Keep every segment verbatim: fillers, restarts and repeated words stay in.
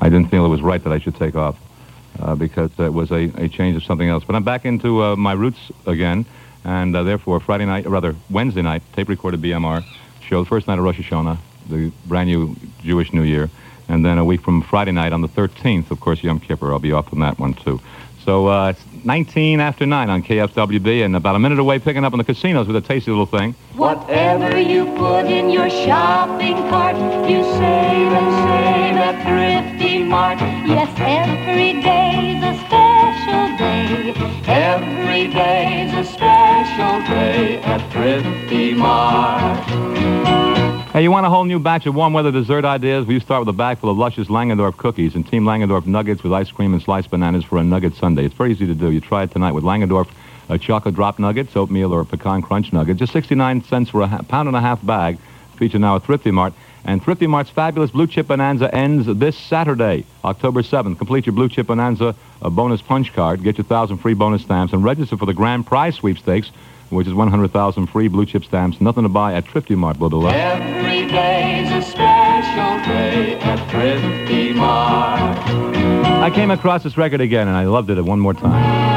I didn't feel it was right that I should take off uh, because it was a, a change of something else. But I'm back into uh, my roots again, and uh, therefore Friday night, or rather Wednesday night, tape-recorded B M R show, the first night of Rosh Hashanah, the brand new Jewish New Year, and then a week from Friday night on the thirteenth, of course, Yom Kippur. I'll be off on that one, too. So uh, it's nineteen after nine on K F W B, and about a minute away picking up in the casinos with a tasty little thing. Whatever you put in your shopping cart, you save and save at Thrifty Mart. Yes, every day's a special day. Every day's a special day at Thrifty Mart. Hey, you want a whole new batch of warm weather dessert ideas? Well, you start with a bag full of luscious Langendorf cookies and Team Langendorf nuggets with ice cream and sliced bananas for a nugget sundae. It's very easy to do. You try it tonight with Langendorf uh, chocolate drop nuggets, oatmeal or pecan crunch nuggets. Just sixty-nine cents for a ha- pound and a half bag. Featured now at Thrifty Mart. And Thrifty Mart's fabulous Blue Chip Bonanza ends this Saturday, October seventh. Complete your Blue Chip Bonanza a bonus punch card. Get your one thousand free bonus stamps and register for the grand prize sweepstakes, which is one hundred thousand free blue chip stamps. Nothing to buy at Thrifty Mart, Budula. Every day's a special day at Thrifty Mart. I came across this record again, and I loved it one more time.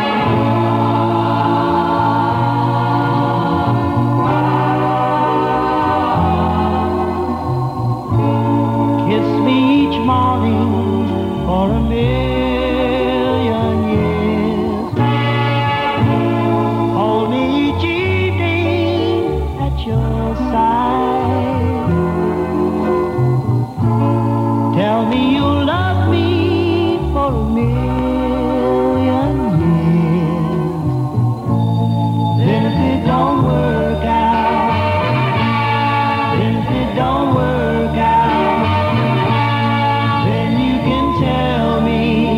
Kiss me each morning for a million years. Hold me each evening at your side. Tell me you'll love me for a million years. Then if it don't work out, then if it don't work out, then you can tell me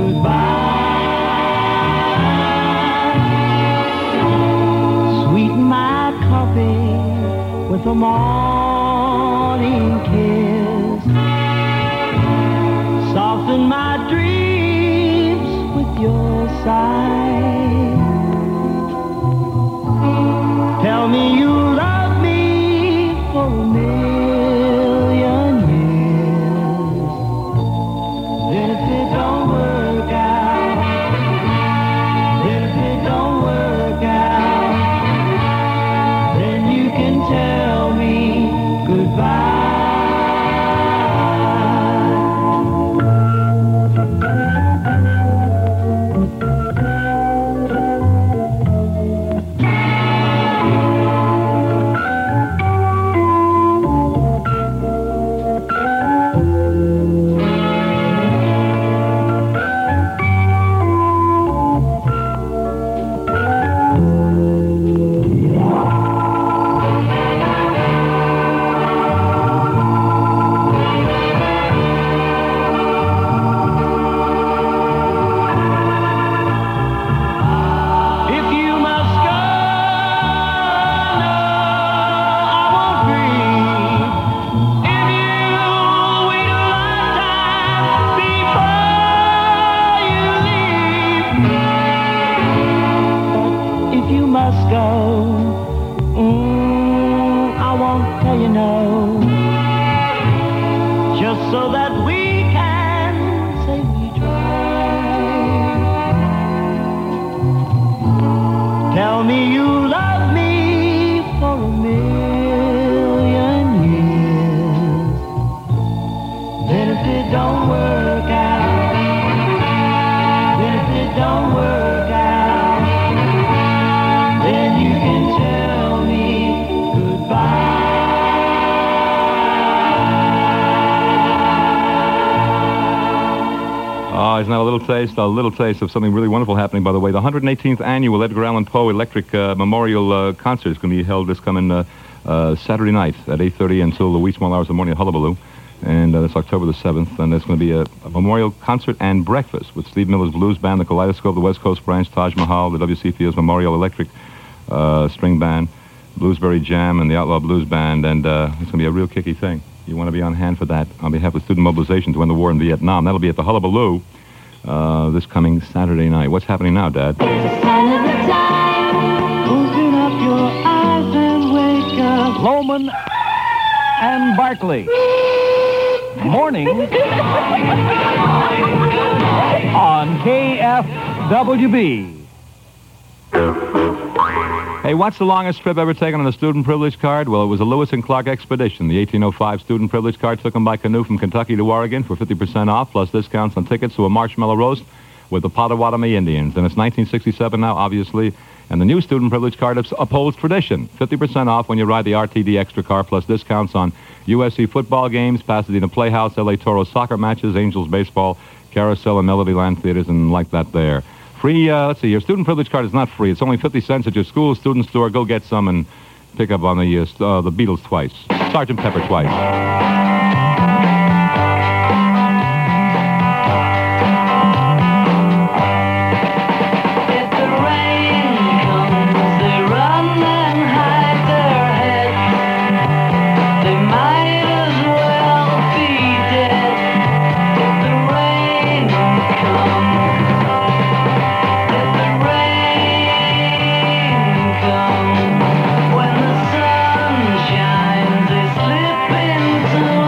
goodbye. Sweeten my coffee with a morning kiss. Soften my dreams with your sigh. Tell me you love me for a million years. Then if it don't work out, then if it don't work out, then you can tell me goodbye. If you must go, no, I won't grieve. If you wait a lifetime before you leave. But if you must go, mm, I won't tell you no. Just so that we can say we tried. Tell me you love me for a million years. Then if it don't work out, then if it don't work out, then you can tell me goodbye. Oh, isn't that a little taste? A little taste of something really wonderful happening, by the way. The one hundred eighteenth annual Edgar Allan Poe Electric uh, Memorial uh, Concert is going to be held this coming uh, uh, Saturday night at eight thirty until the wee small hours of the morning at Hullabaloo. And uh, that's October the seventh. And there's going to be a, a memorial concert and breakfast with Steve Miller's Blues Band, the Kaleidoscope, the West Coast Branch, Taj Mahal, the W C Fields Memorial Electric uh, String Band, Bluesberry Jam, and the Outlaw Blues Band. And uh, it's going to be a real kicky thing. You want to be on hand for that on behalf of student mobilization to end the war in Vietnam. That'll be at the Hullabaloo uh, this coming Saturday night. What's happening now, Dad? Open up your eyes and wake up. Loman and Barkley. morning on K F W B. Hey, what's the longest trip ever taken on a student privilege card? Well, it was a Lewis and Clark expedition. The eighteen oh five student privilege card took them by canoe from Kentucky to Oregon for fifty percent off, plus discounts on tickets to a marshmallow roast with the Potawatomi Indians. And it's nineteen sixty-seven now, obviously, and the new student privilege card upholds tradition. fifty percent off when you ride the R T D extra car, plus discounts on U S C football games, Pasadena Playhouse, L A Toros soccer matches, Angels baseball, Carousel and Melodyland theaters, and like that there. Free, uh, let's see, your student privilege card is not free. It's only fifty cents at your school student store. Go get some and pick up on the, uh, uh, the Beatles twice. Sergeant Pepper twice. When the sun shines, they slip into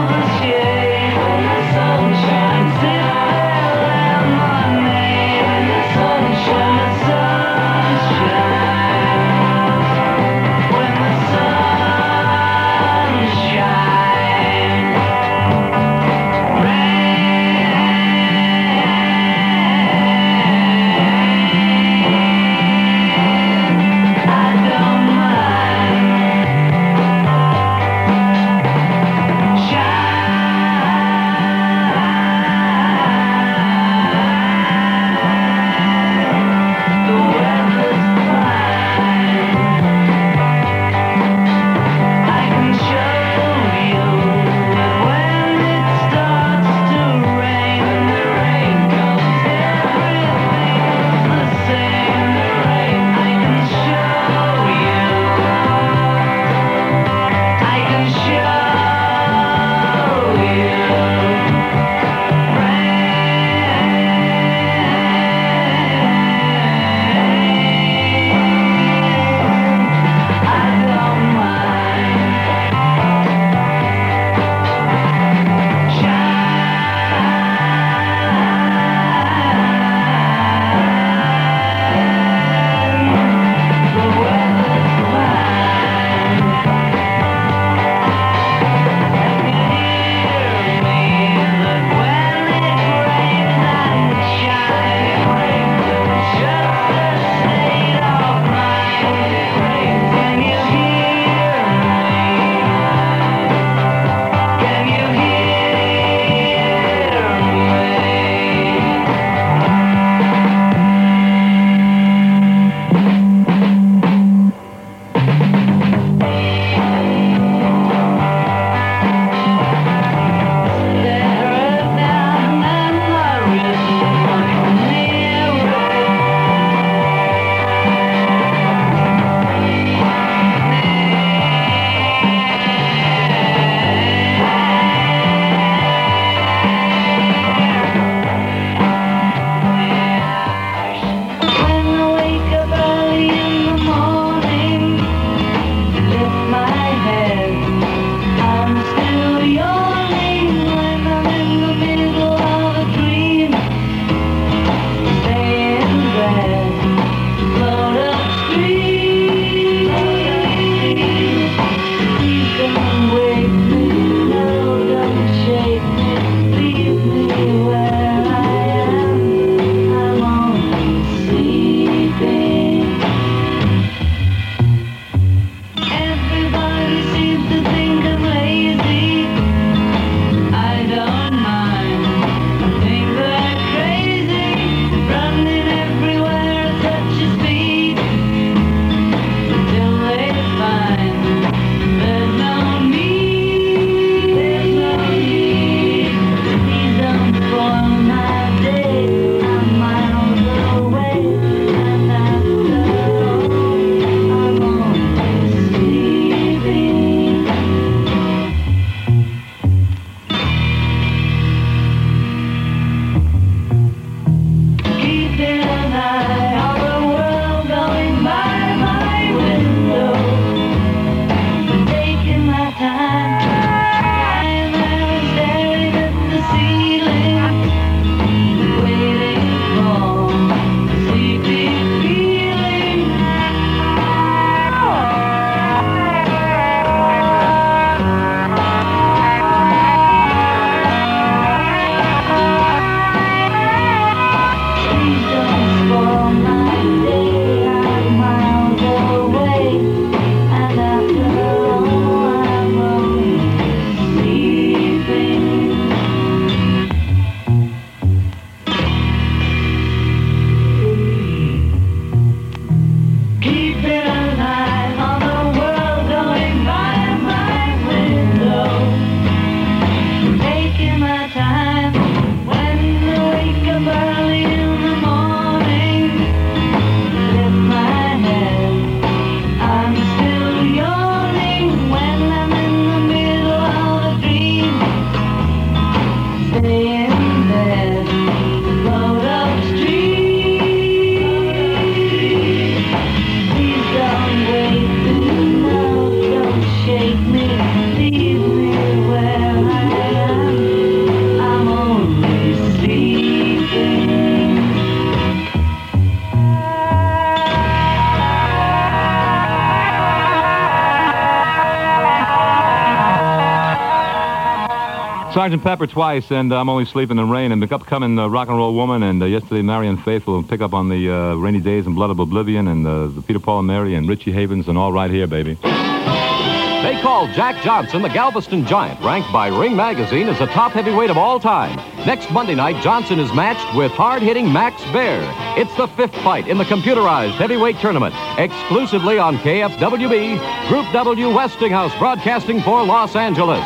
Sergeant Pepper twice, and I'm Only Sleeping in the Rain, and the upcoming uh, Rock and Roll Woman, and uh, yesterday Marianne Faith will pick up on the uh, Rainy Days and Blood of Oblivion, and uh, the Peter, Paul, and Mary, and Richie Havens, and all right here, baby. They call Jack Johnson the Galveston Giant, ranked by Ring Magazine as the top heavyweight of all time. Next Monday night, Johnson is matched with hard-hitting Max Baer. It's the fifth fight in the computerized heavyweight tournament, exclusively on K F W B, Group W Westinghouse, broadcasting for Los Angeles.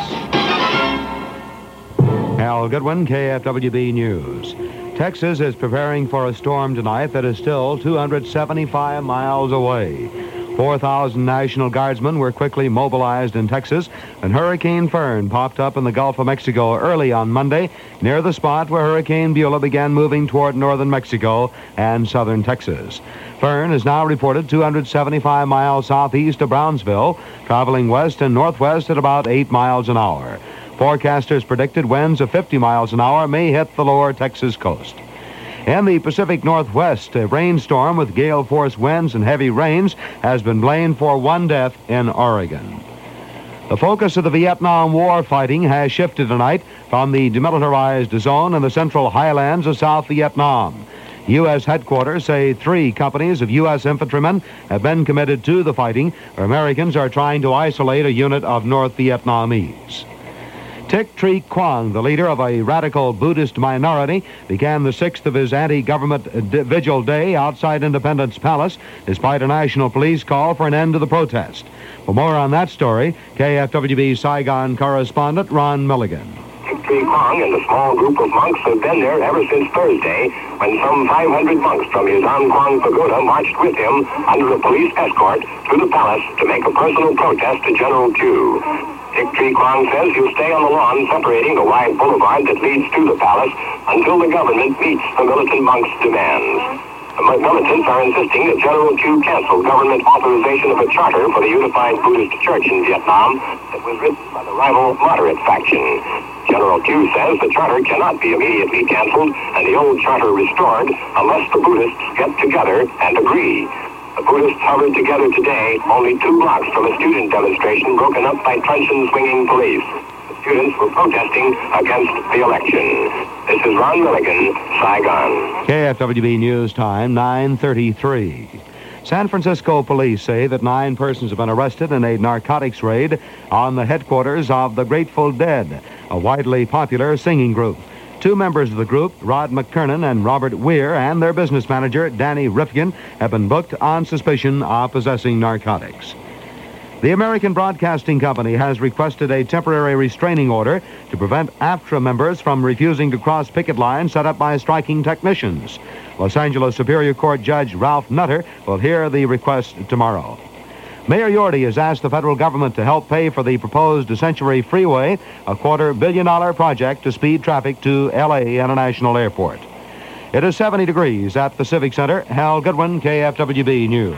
Al Goodwin, K F W B News. Texas is preparing for a storm tonight that is still two hundred seventy-five miles away. four thousand National Guardsmen were quickly mobilized in Texas, and Hurricane Fern popped up in the Gulf of Mexico early on Monday, near the spot where Hurricane Beulah began moving toward northern Mexico and southern Texas. Fern is now reported two hundred seventy-five miles southeast of Brownsville, traveling west and northwest at about eight miles an hour. Forecasters predicted winds of fifty miles an hour may hit the lower Texas coast. In the Pacific Northwest, a rainstorm with gale-force winds and heavy rains has been blamed for one death in Oregon. The focus of the Vietnam War fighting has shifted tonight from the demilitarized zone in the central highlands of South Vietnam. U S headquarters say three companies of U S infantrymen have been committed to the fighting, where Americans are trying to isolate a unit of North Vietnamese. Thich Tri Quang, the leader of a radical Buddhist minority, began the sixth of his anti-government vigil day outside Independence Palace, despite a national police call for an end to the protest. For more on that story, K F W B Saigon correspondent Ron Milligan. Thich Tri Quang and a small group of monks have been there ever since Thursday, when some five hundred monks from his An Quang Pagoda marched with him under a police escort to the palace to make a personal protest to General Chu. Thich Tri Quang says he'll stay on the lawn separating the wide boulevard that leads to the palace until the government meets the militant monks' demands. The militants are insisting that General Chu cancel government authorization of a charter for the Unified Buddhist Church in Vietnam that was written by the rival moderate faction. General Chu says the charter cannot be immediately canceled and the old charter restored unless the Buddhists get together and agree. The Buddhists huddled together today, only two blocks from a student demonstration broken up by truncheon-swinging police. The students were protesting against the election. This is Ron Milligan, Saigon. K F W B News Time, nine thirty-three. San Francisco police say that nine persons have been arrested in a narcotics raid on the headquarters of the Grateful Dead, a widely popular singing group. Two members of the group, Rod McKernan and Robert Weir, and their business manager, Danny Rifkin, have been booked on suspicion of possessing narcotics. The American Broadcasting Company has requested a temporary restraining order to prevent AFTRA members from refusing to cross picket lines set up by striking technicians. Los Angeles Superior Court Judge Ralph Nutter will hear the request tomorrow. Mayor Yorty has asked the federal government to help pay for the proposed Century Freeway, a quarter billion dollar project to speed traffic to L A International Airport. It is seventy degrees at the Civic Center. Hal Goodwin, K F W B News.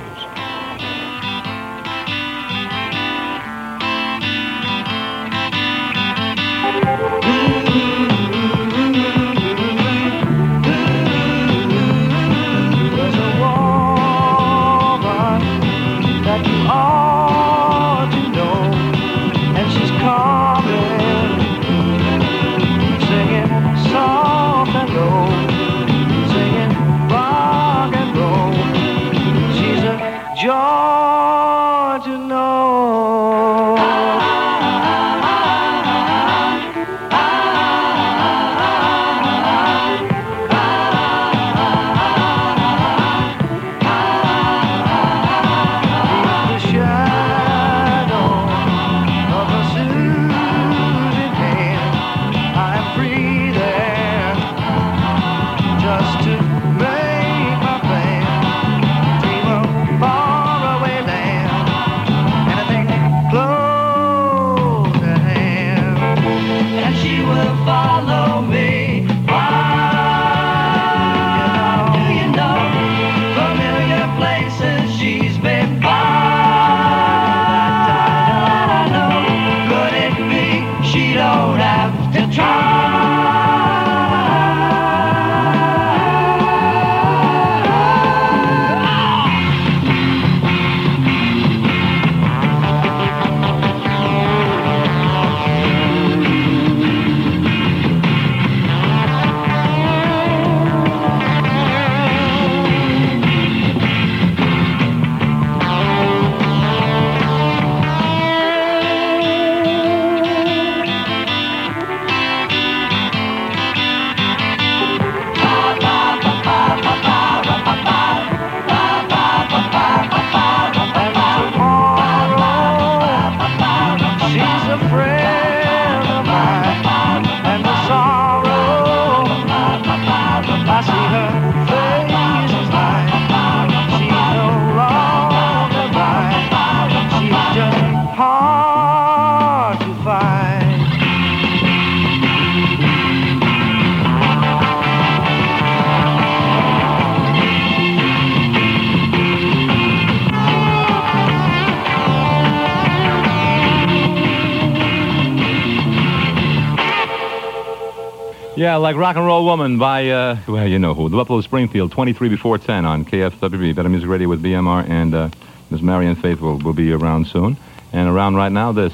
Yeah, like Rock and Roll Woman by, uh, well, you know who. The Buffalo Springfield, twenty-three before ten on K F W B, Better Music Radio with B M R, and uh, Miss Marianne Faithful will be around soon. And around right now, this.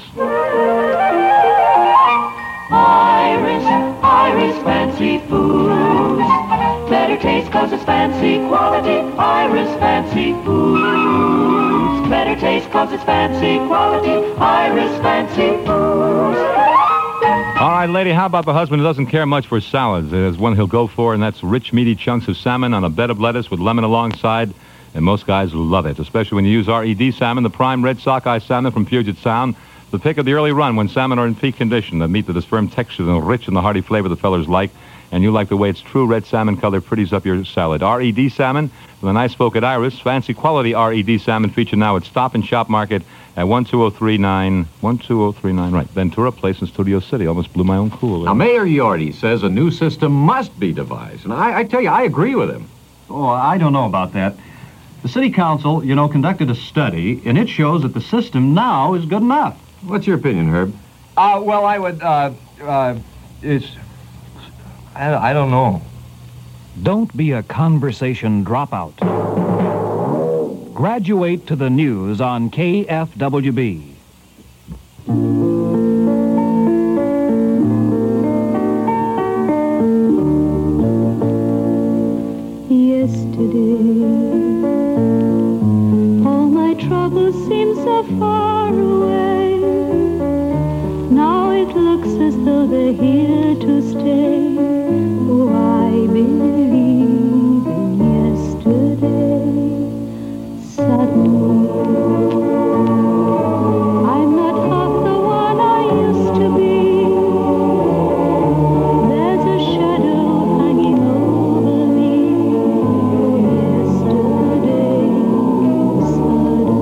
Iris, Iris Fancy Foods. Better taste cause it's fancy quality. Iris Fancy Foods. Better taste cause it's fancy quality. Iris Fancy Foods. All right, lady, how about the husband who doesn't care much for salads? There's one he'll go for, and that's rich, meaty chunks of salmon on a bed of lettuce with lemon alongside. And most guys love it, especially when you use R E D salmon, the prime red sockeye salmon from Puget Sound. The pick of the early run when salmon are in peak condition. The meat that is firm textured and rich in the hearty flavor the fellers like. And you like the way its true red salmon color pretties up your salad. R E D salmon with a nice spoke at Iris. Fancy quality R E D salmon featured now at Stop and Shop Market at one two zero three nine. one two zero three nine, right. Ventura Place in Studio City. Almost blew my own cool. Now, Mayor Yorty says a new system must be devised. And I, I tell you, I agree with him. Oh, I don't know about that. The city council, you know, conducted a study, and it shows that the system now is good enough. What's your opinion, Herb? Uh, well, I would, uh, uh, it's, I, I don't know. Don't be a conversation dropout. Graduate to the news on K F W B. Yesterday, all my troubles seem so far away. Now it looks as though they're here to stay. Oh, I believe in yesterday. Suddenly, I'm not half the one I used to be. There's a shadow hanging over me. Yesterday, suddenly,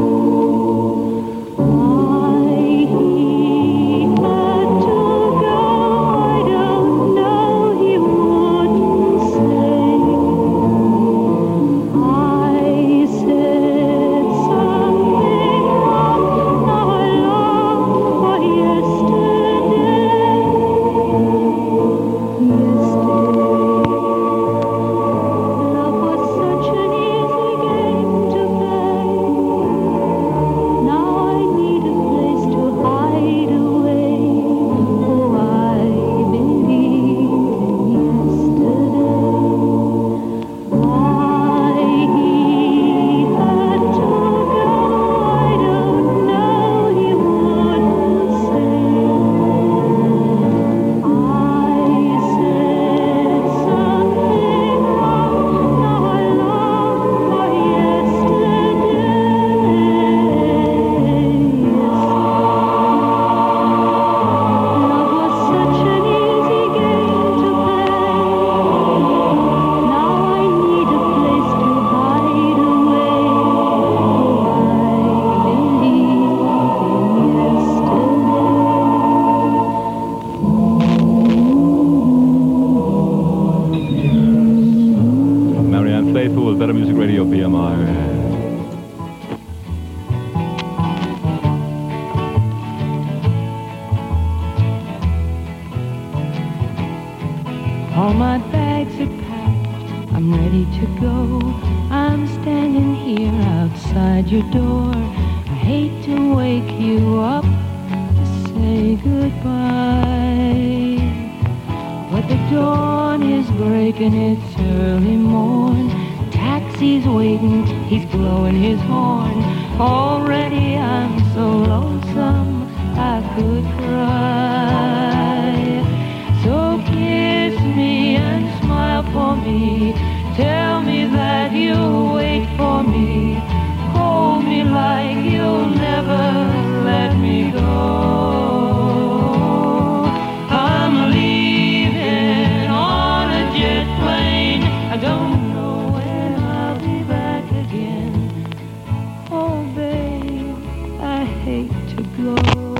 I had to go. I don't know he wouldn't say. I said something wrong. Now I long for yesterday. Yesterday, love was such an easy game to play. Now I need a place to hide away. Oh, I believe in yesterday. I had to go. I don't know he wouldn't say. I said something wrong. Now I long for yesterday. Love was such an easy game to play. Now I need a place to hide away. Oh, I believe in yesterday. Marianne Faithful with Better Music Radio, B M R. All my bags are packed, I'm ready to go. I'm standing here outside your door. I hate to wake you up to say goodbye, but the dawn is breaking, it's early morn. Taxi's waiting, he's blowing his horn. Already I'm so lonesome I could cry. So kiss me and smile for me. Tell me that you'll wait for me. Hold me like you'll never let me go. I'm leaving on a jet plane. I don't know when I'll be back again. Oh, babe, I hate to go.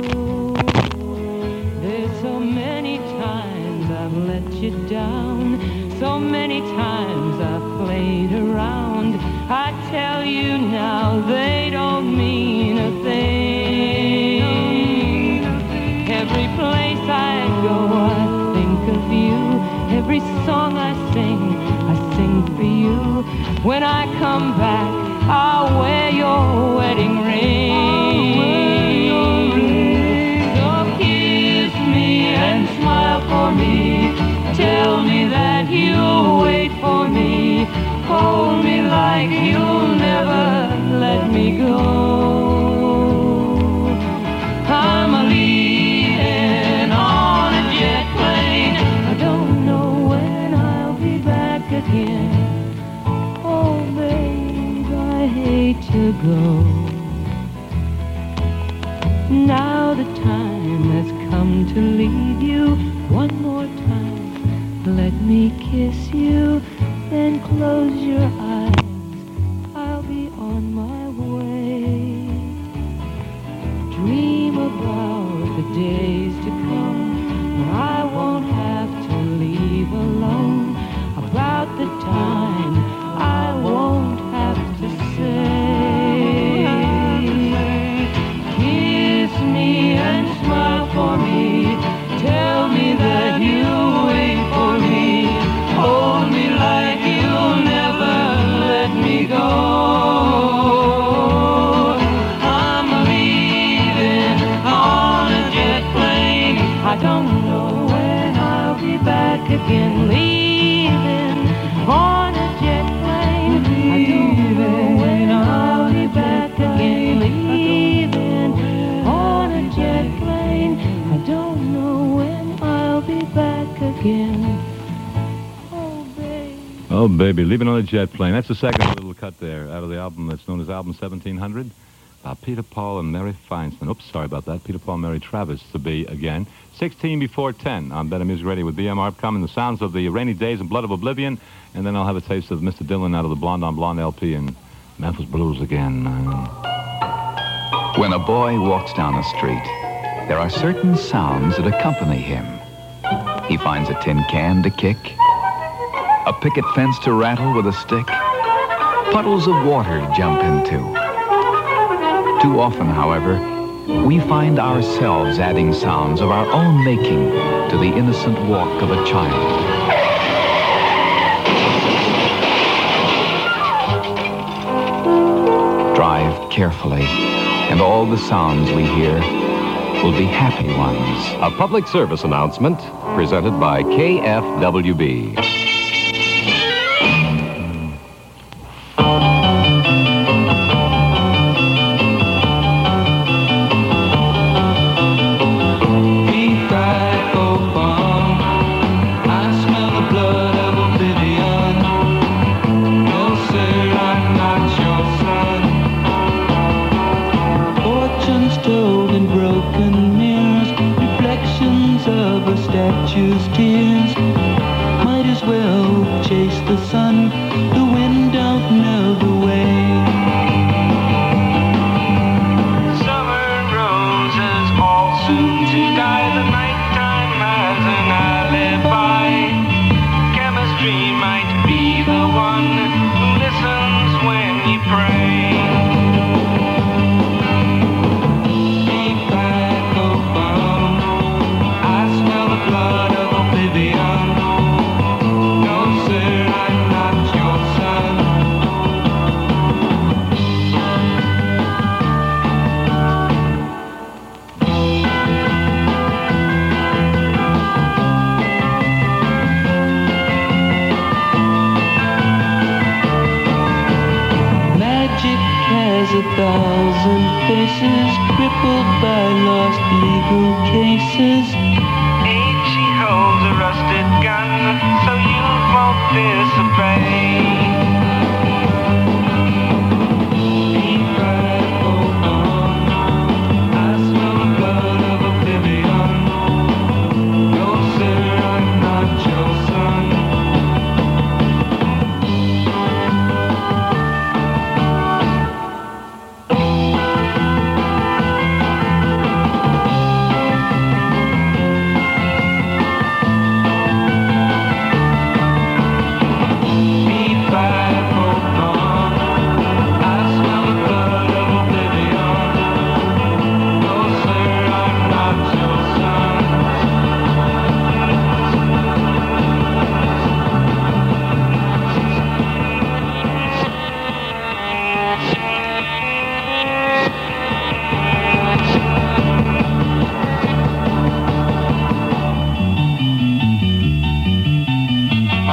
There's so many times I've let you down. So many times I've played around. I tell you now, they don't mean a thing. Every place I go, I think of you. every song I sing, I sing for you. When I come back, I'll wear your wedding ring. So kiss me and smile for me. Tell me that you'll wait for me. Hold me like you'll never let me go. I'm a leaving on a jet plane. I don't know when I'll be back again. Oh, babe, I hate to go. Now the time has come to leave you. One more time, let me kiss you. Then close your eyes, I'll be on my way. Dream about the days to come when I won't have to leave alone. About the time I won't have to say. Kiss me and smile for me. Tell me that you'll wait for me. Hold me like you'll never let me go. I'm leaving on a jet plane. I don't know when I'll be back again. Leaving on a jet plane. I don't know when I'll be back again. Leaving on a jet plane. I don't know when I'll be back again. Oh, baby, leaving on a jet plane. That's the second little cut there out of the album that's known as Album seventeen hundred. Uh, Peter Paul and Mary Feinstein. Oops, sorry about that. Peter Paul and Mary Travis to be again. sixteen before ten on Better Music Radio with B M R upcoming. The sounds of the Rainy Days and Blood of Oblivion. And then I'll have a taste of Mister Dillon out of the Blonde on Blonde L P and Memphis Blues again. When a boy walks down a street, there are certain sounds that accompany him. He finds a tin can to kick, a picket fence to rattle with a stick, puddles of water to jump into. Too often, however, we find ourselves adding sounds of our own making to the innocent walk of a child. Drive carefully, and all the sounds we hear will be happy ones. A public service announcement presented by K F W B. Statue's tears might as well chase the sun. The wind don't know the way. Summer roses all soon to die. The nighttime has an alibi. Chemistry might be the one who listens when you pray. A thousand faces crippled by lost legal cases. Ain't she holds a rusted gun, so you won't disobey. Deep right, hold on. I smell the blood of oblivion. No, sir, I'm not your son.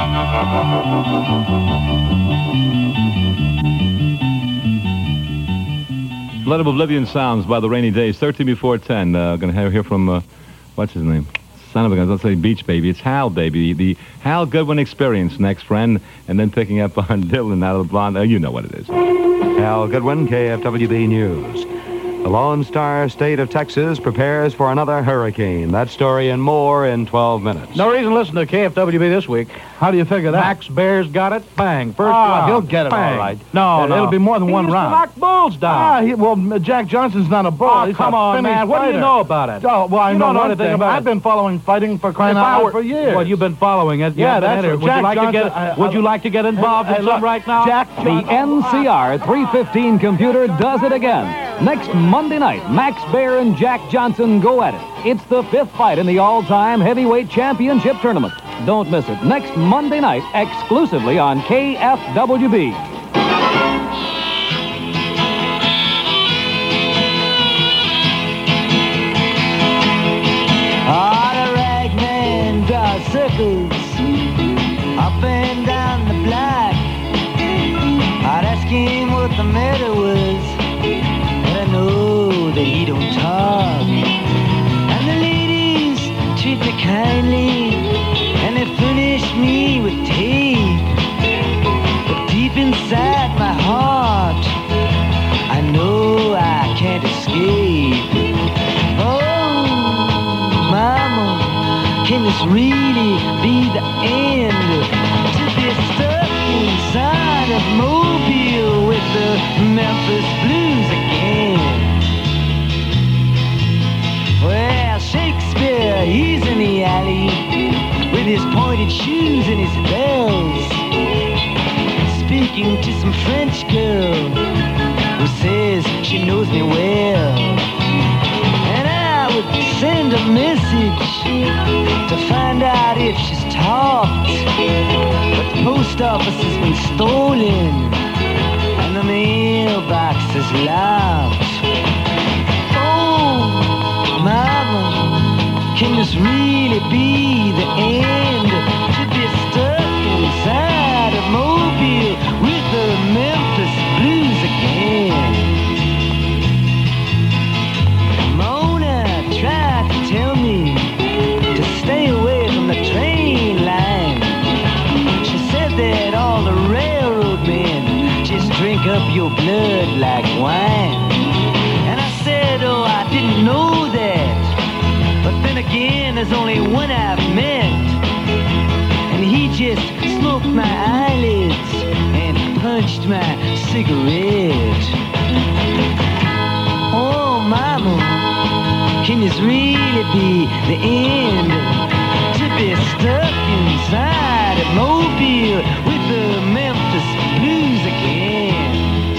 Blood of Oblivion sounds by the Rainy Days. thirteen before ten. Uh, going to hear from, uh, what's his name? Son of a gun. Let's say Beach Baby. It's Hal, baby. The Hal Goodwin Experience next, friend. And then picking up on Dylan out of the blonde. Uh, you know what it is. Hal Goodwin, K F W B News. The Lone Star State of Texas prepares for another hurricane. That story and more in twelve minutes. No reason to listen to K F W B this week. How do you figure that? Max Bear's got it. Bang. First Ah, round. he'll get it Bang. all right. No, It- no. it'll be more than he one used round. To knock bulls down. Ah, he, well, Jack Johnson's not a bull. Oh, He's come a on, finished man. What do you fighter. know about it? Oh, well, I You know don't know one anything thing. about I've it. been following fighting for crying If out I loud were- for years. Well, you've been following it. You Yeah, haven't that's had it. what Would Jack you like Johnson, to get? I- would I- you like to get involved Hey, in hey, something look, right now? Jack The Johnson- N C R three fifteen computer does it again. Next Monday night, Max Bear and Jack Johnson go at it. It's the fifth fight in the all-time heavyweight championship tournament. Don't miss it. Next Monday night, exclusively on K F W B. All the ragmen draw circles up and down the block. I'd ask him what the matter was, but I know that he don't talk. And the ladies treat me kindly, and they furnish me with tape. But deep inside my heart, I know I can't escape. Oh, Mama, can this really be the end? To be stuck inside of Mobile with the Memphis Blues again. Well, Shakespeare, he's in the alley with his pointed shoes and his bells, speaking to some French girl who says she knows me well. And I would send a message to find out if she's talked, but the post office has been stolen and the mailbox is locked. Oh, Mama, can this really be the end? To be stuck inside of Mobile with the Memphis Blues again. Mona tried to tell me to stay away from the train line. She said that all the railroad men just drink up your blood like wine. And I said, oh, I didn't know that. But then again, there's only one I've met, and he just smoked my eyelids and punched my cigarette. Oh, Mama, can this really be the end? To be stuck inside of Mobile with the Memphis Blues again.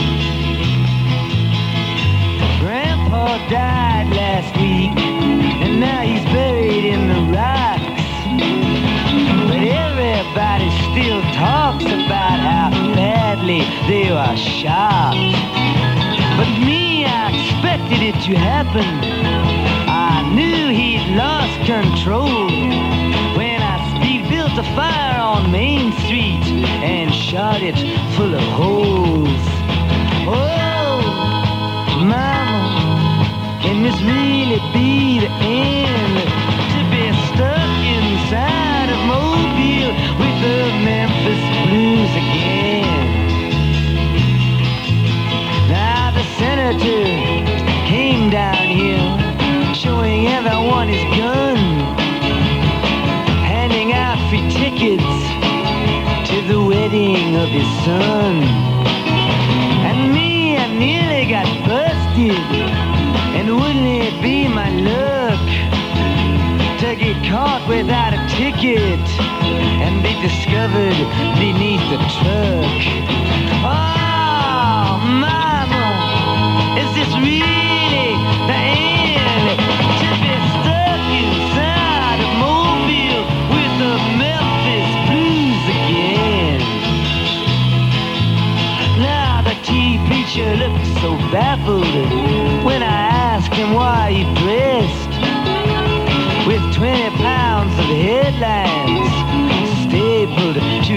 Grandpa died last week, and now he's buried in the rocks. But everybody still talks about how badly they were shot. But me, I expected it to happen. I knew he'd lost control when I speed built a fire on Main Street and shot it full of holes. Oh, Mama, can this really be the end? To be stuck inside of Mobile with the Memphis Blues again. Now the senator came down here, showing everyone his gun, handing out free tickets to the wedding of his son. And me, I nearly got busted, and wouldn't it be my luck to get caught without a ticket and be discovered beneath the truck? Oh, Mama, is this really the end? To be stuck inside of Mobile with the Memphis Blues again. Now the tea preacher looked so baffled when I asked him why he dressed with twenty pounds of headlines stapled to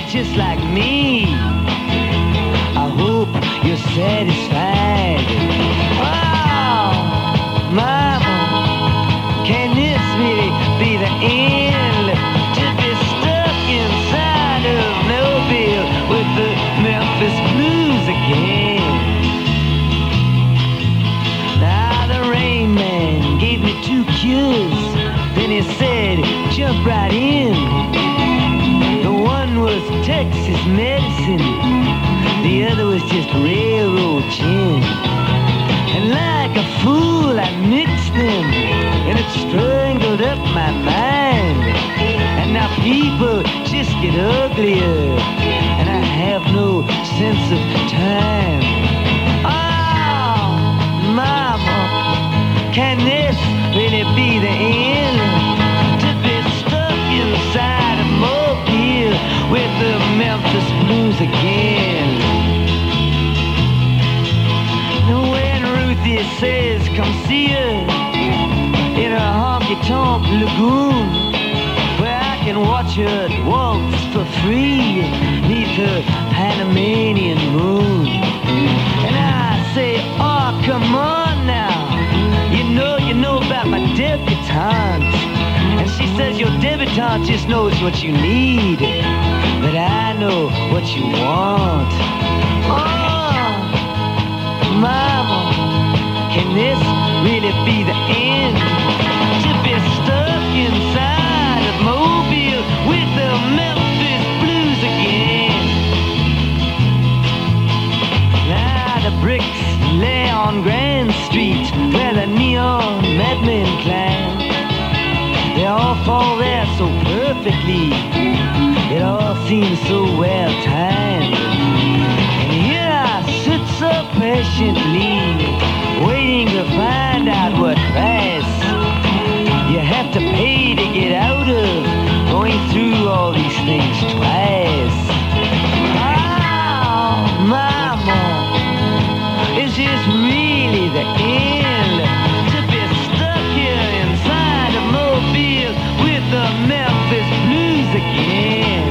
just like me. I hope you're satisfied. Oh, Mama, can this really be the end? To be stuck inside of Mobile with the Memphis Blues again. Now the Rain Man gave me two cures. Then he said, jump right in. The one was Texas medicine. The other was just railroad gin. And like a fool I mixed them, and it strangled up my mind. And now people just get uglier, and I have no sense of time. Oh, Mama, can this really be the end? To be stuck inside a Mobile with the Memphis Blues again. When Ruthie says come see her in a honky-tonk lagoon, where I can watch her waltz for free neath her Panamanian moon. And I say, oh, come on now, you know, you know about my debutante. And she says your debutante just knows what you need, but I know what you want. Oh, Mama, can this really be the end? To be stuck inside of Mobile with the Memphis Blues again. Now the bricks lay on Grand Street where the neon madmen climb. They all fall there so perfectly. It all seems so well timed. And here I sit so patiently, waiting to find out what price you have to pay to get out of going through all these things twice. Oh, Mama, is this really the end? To be stuck here inside of Mobile with the Memphis Blues again.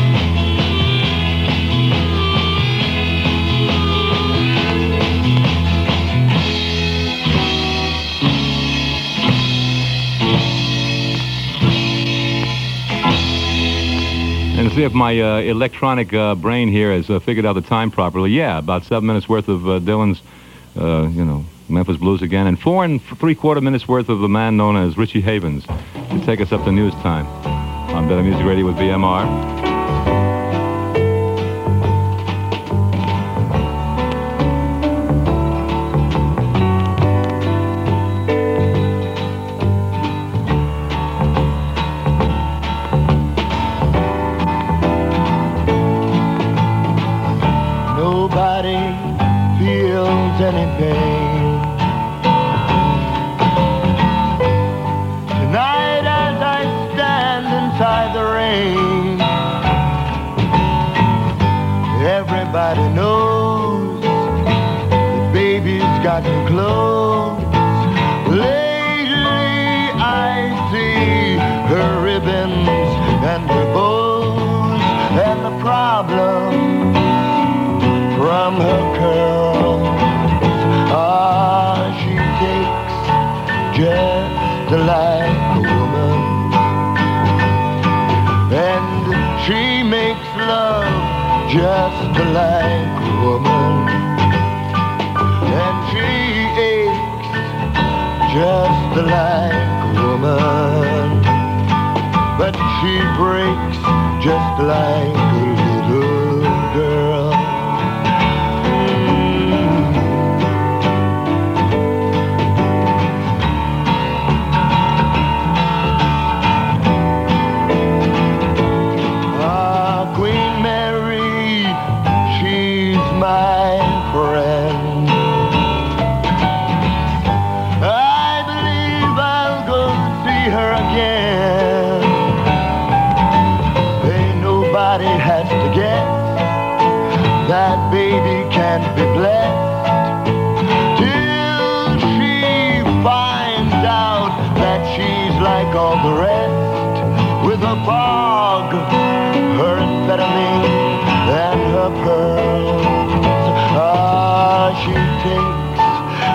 And see if my uh, electronic uh, brain here has uh, figured out the time properly. Yeah, about seven minutes worth of uh, Dylan's, uh, you know, Memphis Blues again, and four and three-quarter minutes worth of the man known as Richie Havens to take us up to news time on Better Music Radio with B M R. Any pain tonight as I stand inside the rain? Everybody knows that baby's gotten close. Lately I see her ribbons and her bows, and the problem from her curls. Ah, she takes just like a woman, and she makes love just like a woman, and she aches just like a woman, but she breaks just like a little girl. Has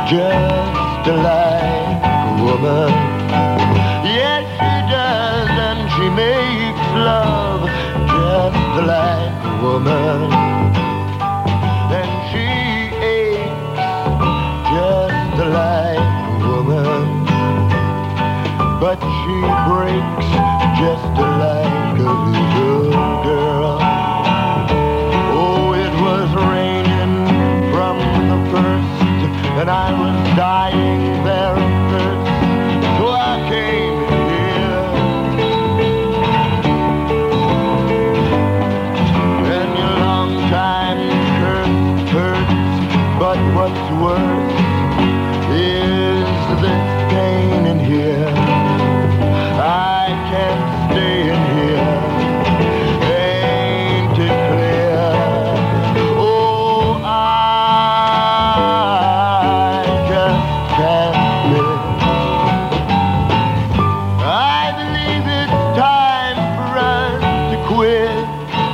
just like a woman. Yes, she does, and she makes love just like a woman. And she aches just like a woman. But she breaks just like a little girl. Oh, it was raining from the first, and I was dying there of thirst, so I came here. And your long time curse hurts, but what's worse is this pain in here. I can't stay in here. Ain't it clear? Oh, I just can't live. I believe it's time for us to quit.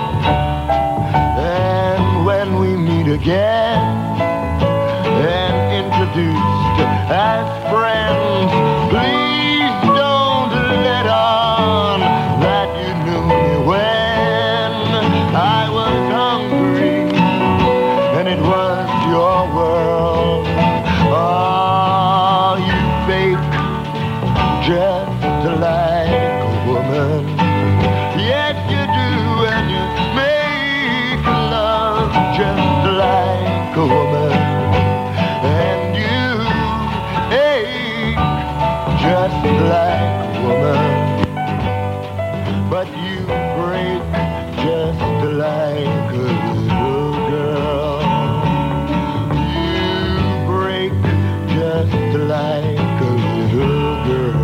And when we meet again and introduced as friends, please don't let on that you knew me when I was hungry and it was your world. Oh, you fake just like a woman. Yes, you do, and you make love just like a woman. And you ache just like a woman. But you break just like a little girl. You break just like a little girl.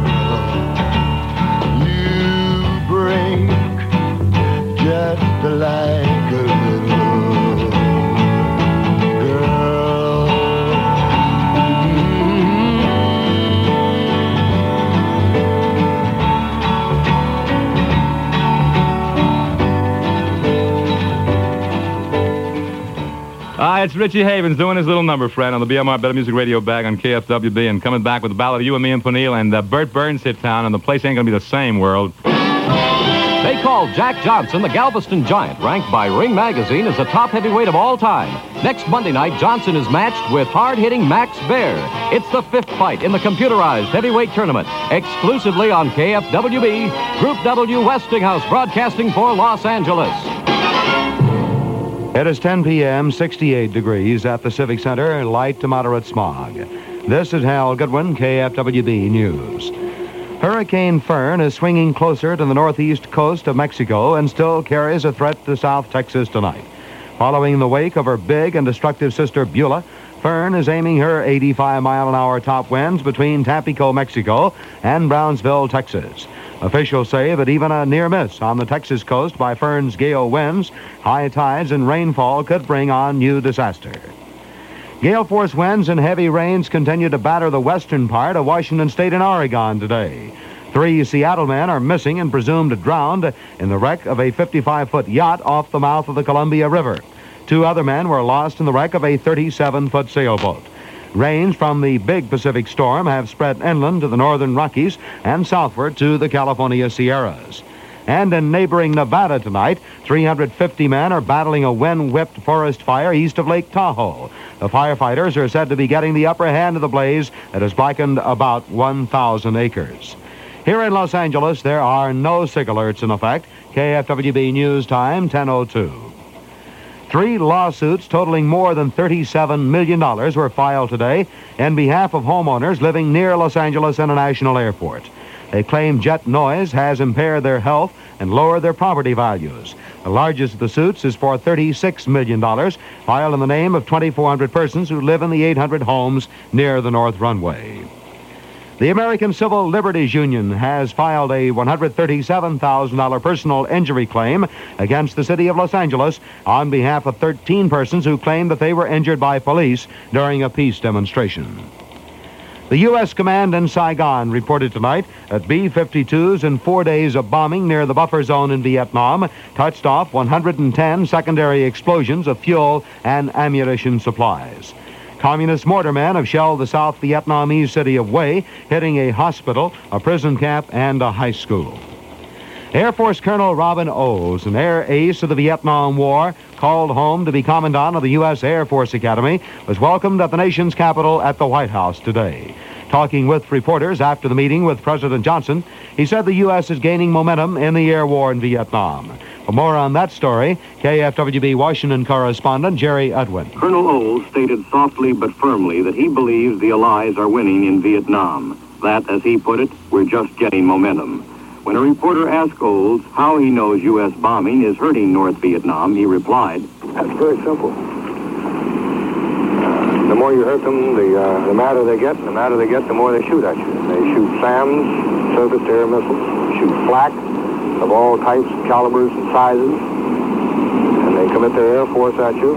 You break just like a little girl. Ah, it's Richie Havens doing his little number, friend, on the B M R Better Music Radio bag on K F W B, and coming back with the ballad of You and Me and Peniel, and uh, Burt Burns hit town, and the place ain't gonna be the same, world. They call Jack Johnson the Galveston Giant, ranked by Ring Magazine as the top heavyweight of all time. Next Monday night, Johnson is matched with hard-hitting Max Baer. It's the fifth fight in the computerized heavyweight tournament, exclusively on K F W B, Group W Westinghouse, broadcasting for Los Angeles. It is ten p.m., sixty-eight degrees at the Civic Center, light to moderate smog. This is Hal Goodwin, K F W B News. Hurricane Fern is swinging closer to the northeast coast of Mexico and still carries a threat to South Texas tonight. Following in the wake of her big and destructive sister Beulah, Fern is aiming her eighty-five mile an hour top winds between Tampico, Mexico, and Brownsville, Texas. Officials say that even a near miss on the Texas coast by Fern's gale winds, high tides, and rainfall could bring on new disaster. Gale force winds and heavy rains continue to batter the western part of Washington State and Oregon today. Three Seattle men are missing and presumed drowned in the wreck of a fifty-five foot yacht off the mouth of the Columbia River. Two other men were lost in the wreck of a thirty-seven foot sailboat. Rains from the big Pacific storm have spread inland to the northern Rockies and southward to the California Sierras. And in neighboring Nevada tonight, three hundred fifty men are battling a wind-whipped forest fire east of Lake Tahoe. The firefighters are said to be getting the upper hand of the blaze that has blackened about one thousand acres. Here in Los Angeles, there are no SIG alerts in effect. K F W B News Time, ten oh two. Three lawsuits totaling more than thirty-seven million dollars were filed today in behalf of homeowners living near Los Angeles International Airport. They claim jet noise has impaired their health and lowered their property values. The largest of the suits is for thirty-six million dollars, filed in the name of twenty-four hundred persons who live in the eight hundred homes near the North Runway. The American Civil Liberties Union has filed a one hundred thirty-seven thousand dollars personal injury claim against the city of Los Angeles on behalf of thirteen persons who claim that they were injured by police during a peace demonstration. The U S command in Saigon reported tonight that B fifty-twos in four days of bombing near the buffer zone in Vietnam touched off one hundred ten secondary explosions of fuel and ammunition supplies. Communist mortarmen have shelled the South Vietnamese city of Hue, hitting a hospital, a prison camp, and a high school. Air Force Colonel Robin Olds, an air ace of the Vietnam War, called home to be Commandant of the U S Air Force Academy, was welcomed at the nation's capital at the White House today. Talking with reporters after the meeting with President Johnson, he said the U S is gaining momentum in the air war in Vietnam. For more on that story, K F W B Washington correspondent Jerry Edwin. Colonel Olds stated softly but firmly that he believes the Allies are winning in Vietnam. That, as he put it, we're just getting momentum. When a reporter asked Olds how he knows U S bombing is hurting North Vietnam, he replied, That's very simple. The more you hurt them, the, uh, the madder they get. The madder they get, the more they shoot at you. They shoot SAMs, surface-to-air missiles, shoot flak of all types, calibers, and sizes, and they commit their air force at you.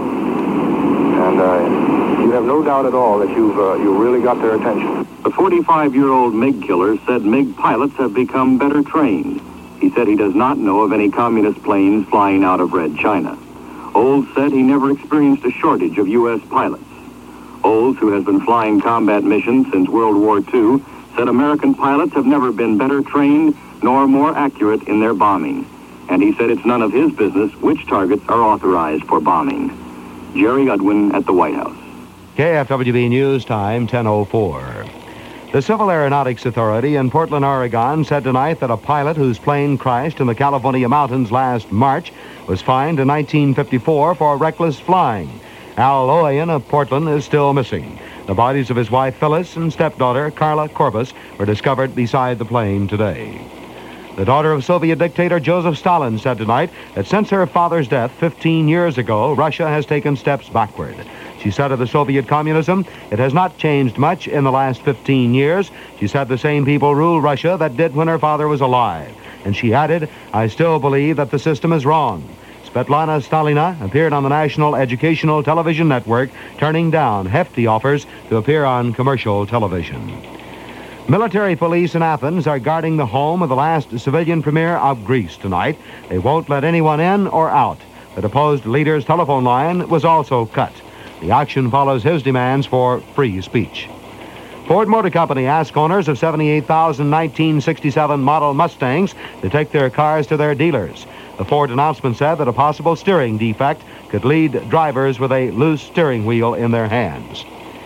And uh, you have no doubt at all that you've uh, you really got their attention. The forty-five-year-old MiG killer said MiG pilots have become better trained. He said he does not know of any communist planes flying out of Red China. Olds said he never experienced a shortage of U S pilots. Olds, who has been flying combat missions since World War Two, said American pilots have never been better trained nor more accurate in their bombing. And he said it's none of his business which targets are authorized for bombing. Jerry Udwin at the White House. K F W B News Time, ten oh four. The Civil Aeronautics Authority in Portland, Oregon, said tonight that a pilot whose plane crashed in the California mountains last March was fined in nineteen fifty-four for reckless flying. Al Loyan of Portland is still missing. The bodies of his wife Phyllis and stepdaughter Carla Corbus were discovered beside the plane today. The daughter of Soviet dictator Joseph Stalin said tonight that since her father's death fifteen years ago, Russia has taken steps backward. She said of the Soviet communism, it has not changed much in the last fifteen years. She said the same people rule Russia that did when her father was alive. And she added, I still believe that the system is wrong. Svetlana Stalina appeared on the National Educational Television Network, turning down hefty offers to appear on commercial television. Military police in Athens are guarding the home of the last civilian premier of Greece tonight. They won't let anyone in or out. The deposed leader's telephone line was also cut. The action follows his demands for free speech. Ford Motor Company asked owners of seventy-eight thousand nineteen sixty-seven model Mustangs to take their cars to their dealers. The Ford announcement said that a possible steering defect could lead drivers with a loose steering wheel in their hands.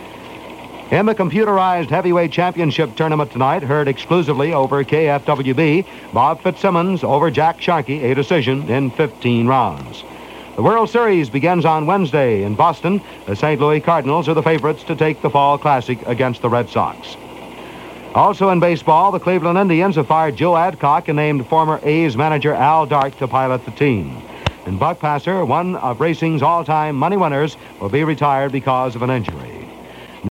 In the computerized heavyweight championship tournament tonight, heard exclusively over K F W B, Bob Fitzsimmons over Jack Sharkey, a decision in fifteen rounds. The World Series begins on Wednesday in Boston. The Saint Louis Cardinals are the favorites to take the Fall Classic against the Red Sox. Also in baseball, the Cleveland Indians have fired Joe Adcock and named former A's manager Al Dark to pilot the team. And Buck Passer, one of racing's all-time money winners, will be retired because of an injury.